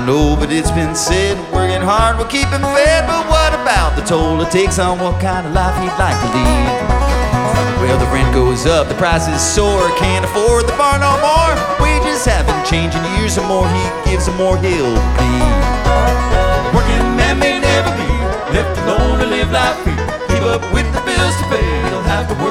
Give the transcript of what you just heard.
don't know, but it's been said working hard will keep him fed. But what about the toll it takes on what kind of life he'd like to lead? Well, the rent goes up, the prices soar, can't afford the bar no more. Wages haven't changed in years, the more he gives, the more he'll bleed. Working man may never be left alone to live life free. Keep up with the bills to pay, he'll have to work